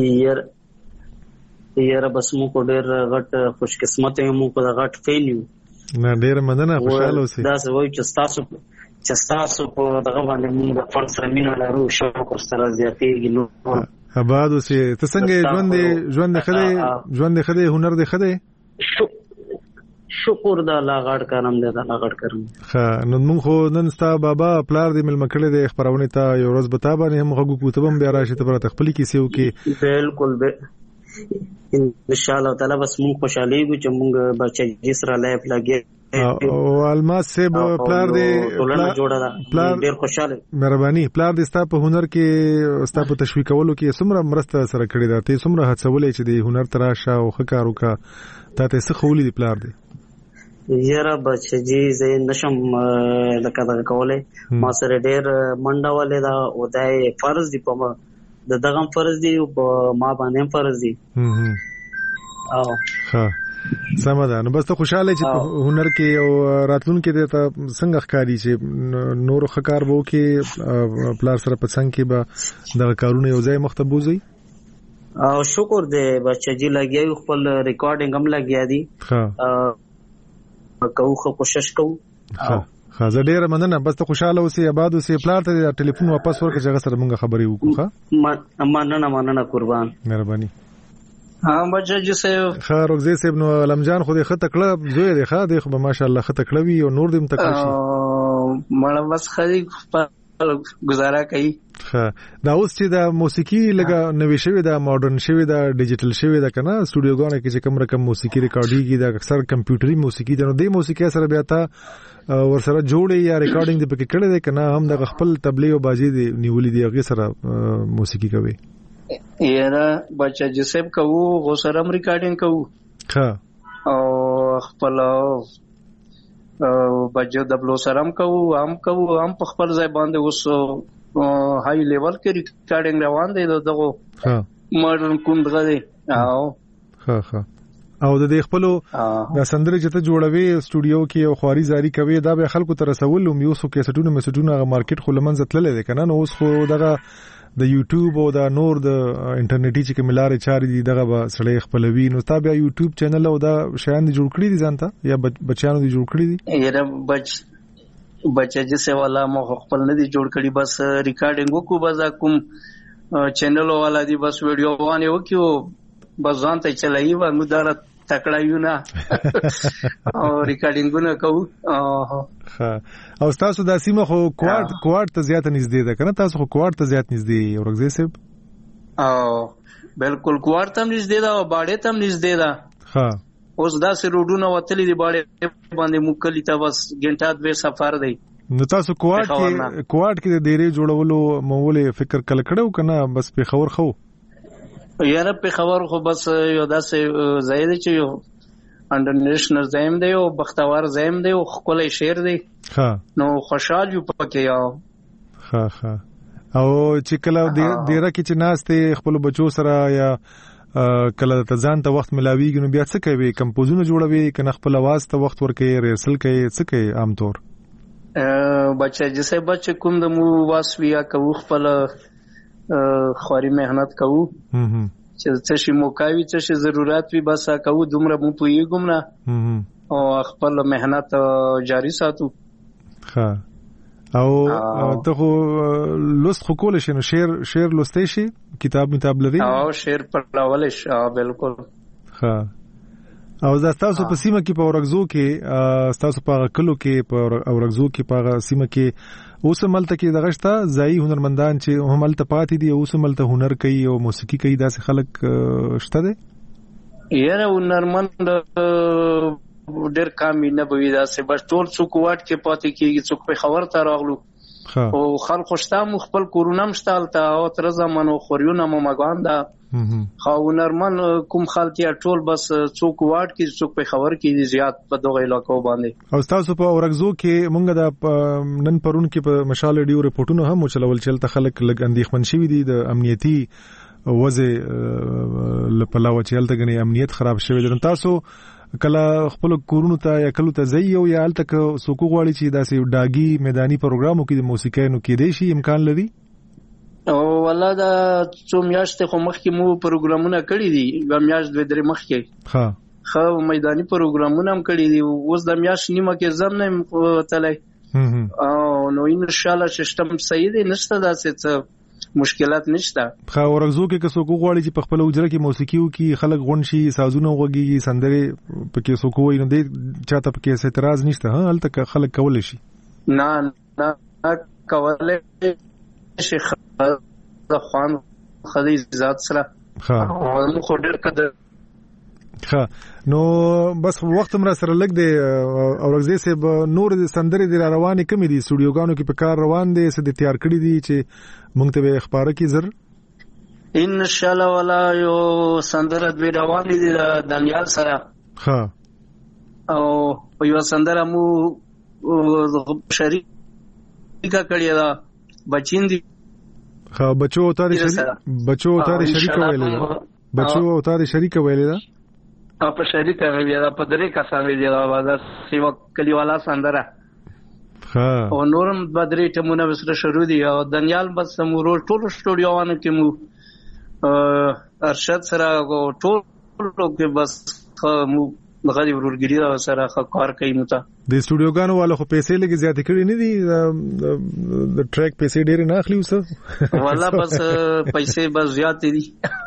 یار بس مو کو ډیر غټ خوش قسمت مو کو غټ فینیو نه ډیر مننه خوشاله اوسئ دا وای چې تاسو په دغه باندې موږ د فن سره مینه لرو شوق سره زیاتېږي نو آباد اوسې ته څنګه ژوند خدای هنر دې خدای شکر د الله غړ کارم دې د الله غړ کارم ها نن موږ خو نن ستا بابا پلار دې مل مکړه دې خبرونه ته یو ورځ بتا باندې هم غوږ کوتبم بیا راشي ته پر تخپل کې سیو کې بالکل ان شاء الله تعالی بس موږ خوشاله یو چې موږ بچی جسره لایف لګي او الماس صاحب پلار دې ډیر خوشاله مهرباني پلار دې ستا په هنر کې ستا په تشویقولو کې څومره مرسته سره کړې ده ته څومره هڅولې چې دې هنر تراشه او خکارو کا ته څه خولې دې پلار دې یاره بچی زه نشم لکه دا کوله ما سره ډیر منډه ولې دا او دای فرض دی په ما دغه فرض دی او ما باندې فرض دی او ها سم ده نو بس ته خوشاله چې هنر کې او راتلون کې ته څنګه ښکاری چې نور خکار وو کې پلار سره پڅنګ کې به د کارونه یو ځای مختبوزي او شکر دې بچی جی لګي خپل ریکارډینګ هم لګیا دي ها کوو کوشش کوو ها زه ډیر مننه بس ته خوشاله اوسې آباد اوسې پلار ته ټلیفون واپس ورکړه چې سره موږ خبرې وکړو ها مننه قربان مهرباني ها بچی صاحب خاروغزي صاحب نو علم جان خو دې خطه کړه زوی دې ښه دې خو ماشاءالله خطه کړه وی او نور دې متکړه شي مړ بس خري گزاره کوي ها دا اوس چې دا موسیقي لګه نوې شوی دا ماډرن شوی دا ډیجیټل شوی دا کنه سټوډیوګانو کې چې کوم رقم موسیقي ریکارډيږي دا اکثر کمپیوټري موسیقي ده نو دې موسیقي سره بیا تا ور سره جوړي یا ریکارډینګ دې پکې کړی دی کنه هم د خپل تبلیغ او بازي دی نیولې دی هغه سره موسیقي کوي یاره بچا جسب کوو غو سره ریکارډینګ کوو ها او خپل بچو دبلو سره کوو هم په خپل ځای باندې اوس هاي لیول کې ریکارډینګ روان دی دغه ها ماډرن کوم دغه دی او ها او د خپلو د سندرې چې ته جوړوي سټوډیو کې او خواري زاری کوي دا به خلکو ته رسول او میوسو کې سټونه مارکیټ خو لمنځه تللې ده کنه نو اوس خو دغه د یوټیوب او د نور د انټرنیټي چې کوملارې چاري دي دغه به سړی خپلوي نو تا بیا یوټیوب چینل او دا شیان دي جوړ کړی دي ځانته یا بچیانو دي جوړ کړی دي یره بچا چې سواله مو خپل نه دي جوړ کړی بس ریکارډینګ وکړو بس کوم چینل والا دي بس ویډیو باندې وکړو بس ځانته چلایي و مدار تکړه یو نه او ریکارډینګونه کوو او تاسو د سیمه خو کوارت ته زیات نږدې ده کنه تاسو خو کوارت ته زیات نږدې اورګزي صاحب او بالکل کوار تم نږدې دا او باړې تم نږدې دا. ها اوس داسې روډونه وتلي دي باړې باندې مکلی ته بس ګنټه دوه سفر دی. نو تاسو کوارټ کې د ډیرې جوړولو مولې فکر کله کړو کنه بس په خبر خو یاره په خبر خو بس یو داسې زید چې یو انټرنیشنل زایم دی او بختوار زایم دی او خپل شعر دی. ها نو خوشحال یو پکې یو. ها او چې کله ډیره کې چې ناس ته خپل بچو سره یا کله ته ځان ته وخت ملاویږي نو بیا څه کوي کمپوزونه جوړوي کنه خپل आवाज ته وخت ورکوي ریسل کوي څه کوي عام طور بچا جسے بچ کوم د مو واسویا کو خپل خوري مهنت کوو چې څه شي موکاوي څه شي ضرورت وي بس کوو دومره مو پویګم نه او خپل مهنت جاری ساتو. ها او ته خو لوست خو کول شي نو شعر لوستې شي کتاب لري او شعر پڑھول شي بالکل. ها او تاسو په سیمه کې په اورغزو کې تاسو په کلو کې په اورغزو کې په سیمه کې اوس ملته کې دغشتا ځای هنرمندان چې هم ملته پاتې دي اوس ملته هنر کوي او موسیقي کوي داسې خلک شته دي. یاره هنرمند ډېر کم نه بوي داسې بس ټول څوک واټ کې پاتې کیږي څوک په خبر ته راغلو او خلک خوشتا خپل کورونا مشتالته او تر زمانو خوريونه مو مګان دا خو هنرمند کوم خلک یا ټول بس څوک واټ کې څوک په خبر کې زیات په دغه علاقو باندې. او تاسو په اورغزو کې مونږ د نن پرون کې په مشال ډیو ریپورتونو هم چلول چلته خلک لګ اندېښمن شوي دي د امنیتي وځي لپلاو چلته غني امنیت خراب شوی دي. تاسو کله خپل کورونو ته یا کله ته ځي او یا الته سوکو غواړي چې داسې ډاګي میداني پروګرامو کې د موسیقۍ نو کې دی شي امکان لري. او والله دا څو میاشتې خو مخکې مو پروګرامونه کړی دي یو میاشت دوه درې مخکې خو میداني پروګرامونه هم کړی دي اوس د میاشت نیمه کې زم نه تلای او نو ان شاء الله سیستم صحیح دی نشته داسې مشکلات نشته. خو ورغزو کې که څوک غواړي چې په خپل اجره کې موسیقي وکړي خلک غون شي سازونه وغږیږي سندره پکې څوک وایي نو دې چاته پکې اعتراض نشته. ها هلته خلک کول شي نه کولای شي د خوان خدای ذات سره. ها نو خو ډېر قدر نو بس وخت مر سره لګ دی اورغزي سه نور د سندري د رواني کمی دي سټوډیوګانو کې په کار روان دي سه د تیار کړی دي چې مونږ ته اخبار کی زر ان شاء الله ولا یو سندره د روان دي د دانیال سره. ها او یو سندره مو شریکه کړی دا بچین دي. ها بچو ته شریک ویل دا په شریک ویل دا په درې کسان ویل دا سیوا کلیوالا سندره. ها او نورم بدرې ټمونه وسره شروع دي او دانیال بس مو ټول سټوډیوانو کې مو ارشد سره ټول کې بس مو غړي ورګری دا سره کار کوي نو ته د سټوډیوګانو والو خو پیسې لګي زیات کړی نه دي د ټریک پیسې ډېر نه اخلي وسه والله بس پیسې بس زیات دي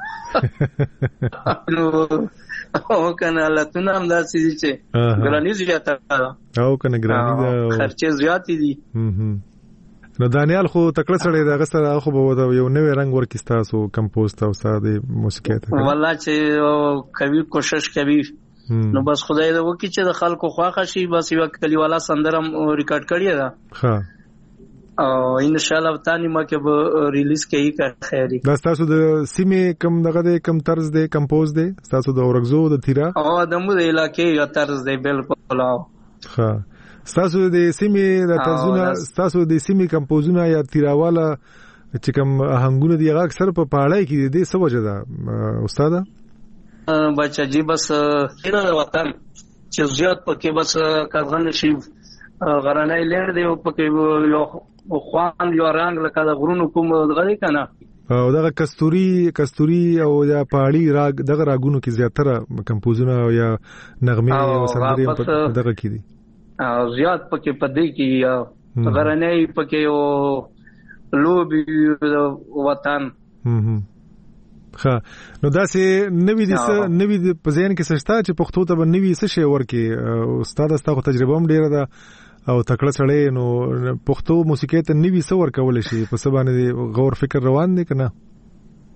او کنه لاتونه هم داسې دي چې ګرانی زیاته او کنه ګرانی دا خرچه زیات دي. نو دانیال خو تکړه سړی دا غسر خو به یو نوې رنگ ورکستا سو کمپوز تا استاد موسیقي ته والله چې کوي کوشش کوي نو بس خدای دې وکړي چې د خلکو خواخه شي بس یو کلیوالا سندره ریکارډ کړی دا. ها او ان شاء الله تانی ما کې به ریلیز کوي که خیری. دا تاسو د سیمې کم دغه د کم طرز دی کمپوز دی تاسو د اورغزو د تیرا او د مو د علاقې یو طرز دی بالکل. ها تاسو د سیمې د طرزونه تاسو د سیمې کمپوزونه یا تیراواله چې کوم آهنګونه دی هغه اکثر په پاړای کې دي څه وجه ده استاد؟ بچا جی بس کله وطن چې زیات پکې بس کارغان شي غرانای لړ دی او پکې یو خوان یو رنگ لکه د غرونو کوم غړي کنه او دغه کستوري او یا پاړی راګ دغه راګونو کې زیاتره کمپوزونه او یا نغمه او سندري دغه کې دي زیات پکې پدې کې غرانای پکې او لوبي وطن. ها نو داسې نوی د پزین کې سشتا چې پښتو ته نوی څه شی ورکی استاد استغه تجربه هم ډیره ده او تکړه سړی نو پښتو موسیقي ته نوی څه ورکول شي په سبا باندې غور فکر روان دي کنه؟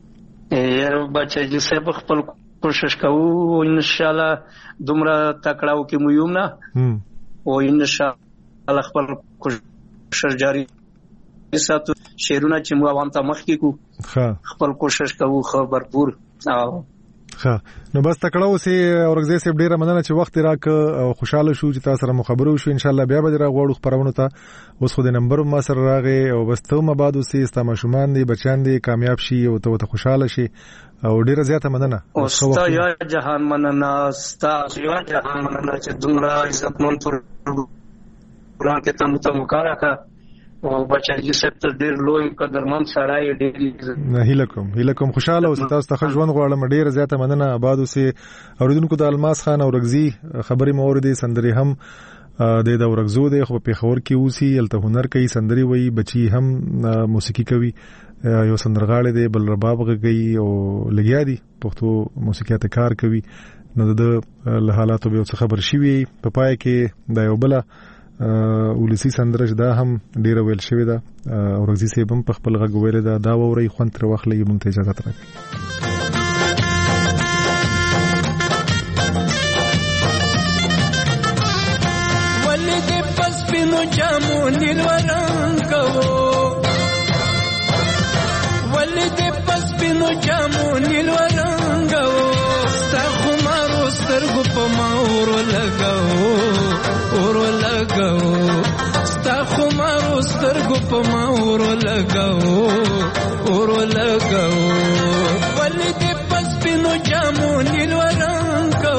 یاره بچی صاحب خپل کوشش کوو ان شاء الله دومره تکړه کې مو یم نه او ان شاء الله خپل کوشش جاری ساتو شعرونه چې مو عوام ته مخکې کو خپل کوشش کوو خو برپور نو بس تکړه اوسې اورګزې سیب ډیره مننه چې وخت راک او خوشاله شو چې تاسو سره مخابره شو ان شاء الله بیا به راغوړو خبرونه ته اوس خو د نمبر ما سره راغی او بس ته ما بعد اوسې استما شومان دي بچان دي کامیاب شي او ته خوشاله شي او ډیره زیاته مننه او ستا یا جهان مننه ستا یا جهان مننه چې دومره عزتمن پران کې تم ته مکارکا او بچی صاحب ته ډیر لوی قدرمن سړی ډیر نه هیله کوم خوشاله اوسه تاسو ته ژوند غواړم ډیر زیاته مننه آباد اوسه اوریدونکو د الماس خان اورګزی خبري موردي سندري هم د اورګزو د خو په خبر کې اوسي الته هنر کوي سندري وای بچي هم موسیقي کوي یو سندرغاړي دی بل رباب غږی او لګیا دي پښتو موسیقي ته کار کوي نو د حالاتو به څه خبر شي وي په پای کې د یو بل ولسی سندرج دا هم ډیره ویل شوې ده اورګزی صاحب هم په خپل غږ ویل دا ووري خوند تر واخلې مونږ ته اجازه راکړئ ولې پس پینو جامو نیل ورنګو ولې پس پینو جامو نیل ورنګو ستا خمارو سترګو په ماور لګاو اور لګاو ستا خمارو سترګو په ماور لګاو اور لګاو ولې دې پس پینو جامو نیل ورنګو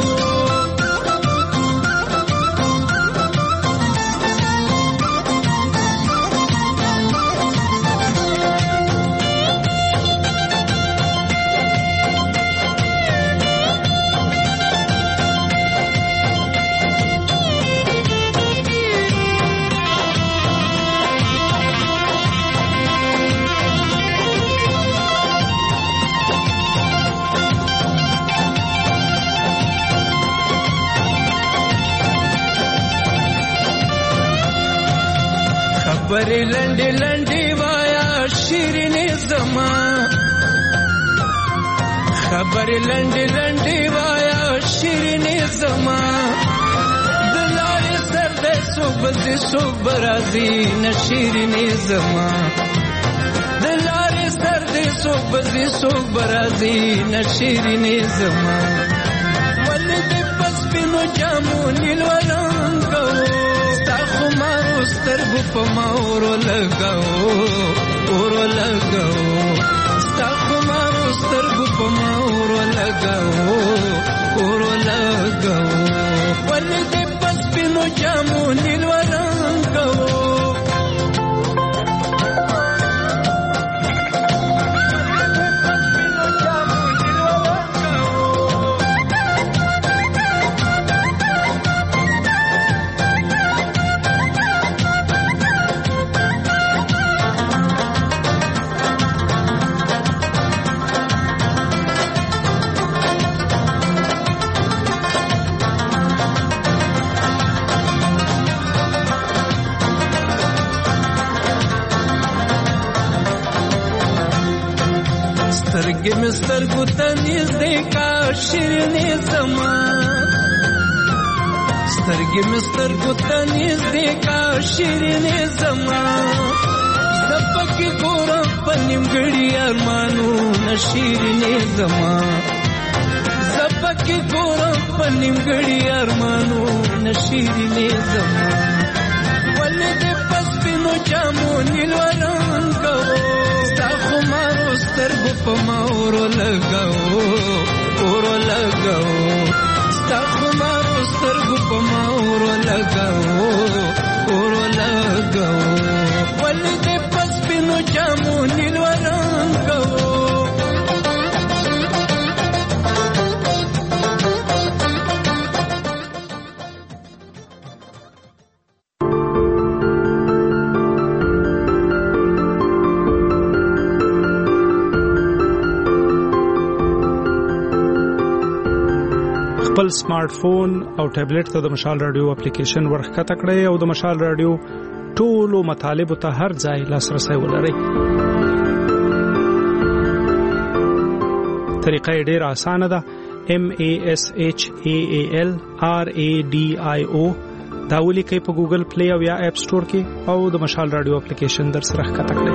خبرې لنډې لنډې وایا شیرینې زما خبرې لنډې لنډې وایا شیرینې زما د لارې سر دې صبح صبح راځي نه شیرینې زما د لارې سر دې صبح راځي نه شیرینې زما ولې دې پس پینو جامو نیل ورنګو خمارو سترګو په ماور لګاو اور لګاو ستا خمارو سترګو په ماور لګاو اور لګاو ولې دې پس پینو جامو نیل ورنګو مستر ګوتنیز دې کا شیرینې زما سترګې مستر ګوتنیز دې کا شیرینې زما زپکې ګورم په نیمګړي ارمانو نشیرینې زما زپکې ګورم په نیمګړي ارمانو نشیرینې زما ولې دې پس پینو جامو نیل ورنګو خمارو سترګو په ماور لګاو اور لګاو ستا خمارو سترګو په ماور لګاو اور لګاو ولې دې پس پینو جامو نیل ورنګو خپل سمارټ فون او ټابلیټ ته د مشال رادیو اپلیکیشن ورخکته کړئ او د مشال رادیو ټولو مطالبه ته هر ځای لاسرسي ولرئ طریقه ډیر اسانه ده. MASHAALRADIO دا ولیکئ په ګوګل پلی او یا اپ سٹور کې او د مشال رادیو اپلیکیشن در سره ښکته کړئ.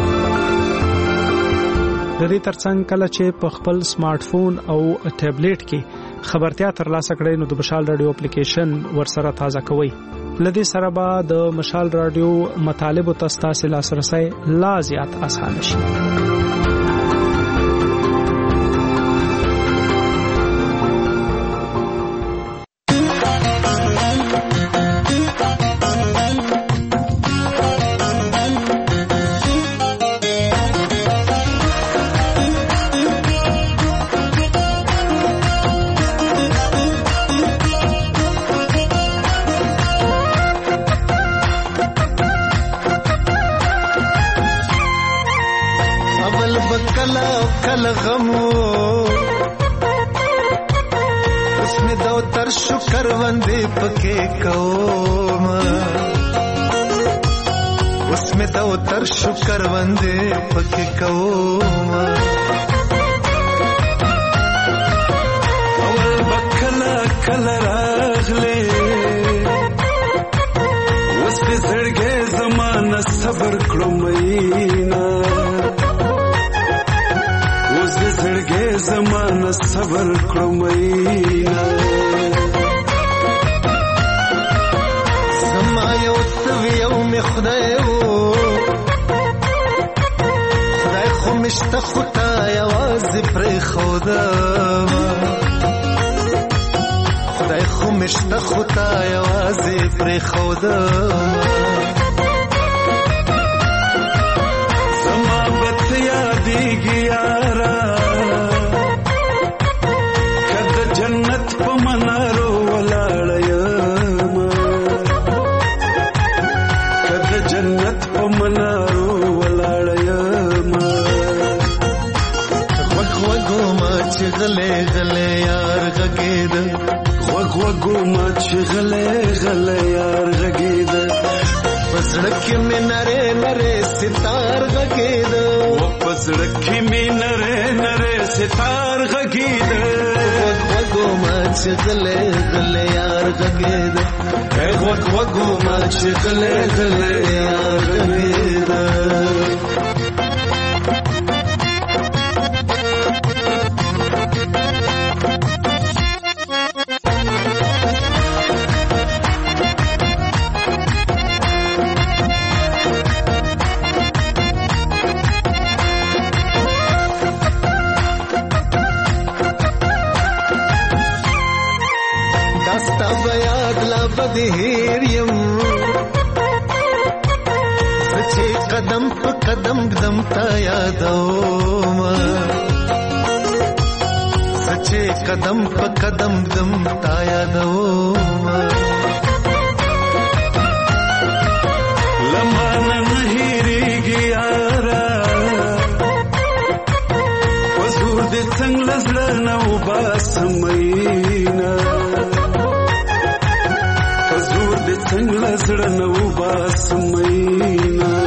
د دې ترڅنګ کله چې په خپل سمارټ فون او ټابلیټ کې خبرتیا ترلاسه کړئ نو د مشال رادیو اپلیکیشن ورسره تازه کوئ. لدې سره به د مشال رادیو مطالب او تاسو لاسرسي لا زیات آسان شي. شکر وندے پکې کوم اول بکلا کلا راغله وس په زړګې زمانہ صبر کړو مینا وس په زړګې زمانہ صبر کړو مینا زما یو څو می خدای مشته خدای आवाज پر خدا خدای خو مشته خدای आवाज پر خدا زما بت یادېږي یارا کله جنت په منارو ولاړ یم کله جنت په منارو ولاړ یم غلې غلې یار غګید وګ وګو ما چې غلې غلې یار غګید پسړکې مې نره نره ستار غګید پسړکې مې نره نره ستار غګید وګ وګو ما چې غلې غلې یار غګید وګ وګو ما چې غلې غلې یار غګید بدهیر یم سچې قدم په قدم قدم تا یادوم سچې قدم په قدم قدم تا یادوم لمانه نهیریږي یارا وزور دې څنګه زړه نو باسمینا څنګه زړه نو باسمینا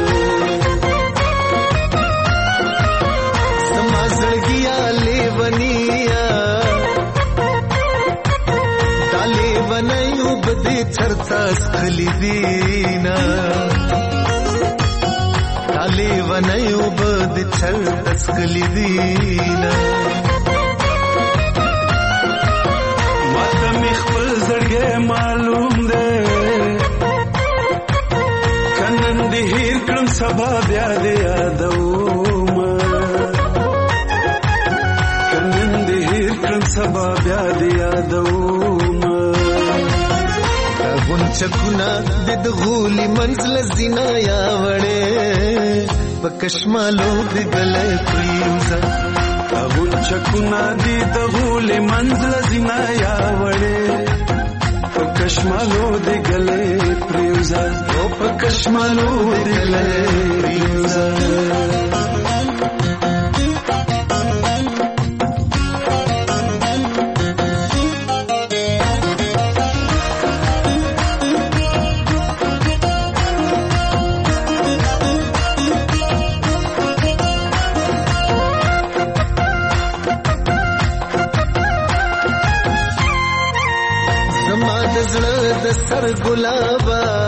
سما زړګیا لیونیا دالې ونیو بده چرتا خلی دینا دالې ونیو بده چرتا خلی دینا ماته مخبل زړګې معلوم ده هیر کړم سبا بیا دې یادوم کنن دې هیر کړم سبا بیا دې یادوم غون چکونا د غولي منزل زینا یا وړې پکشمالو د ګلې پریمزا غون چکونا د غولي منزل زینا یا وړې پکشمالو د ګلې پریمزا او پکشمالو د ګلې پریمزا سر ګلابا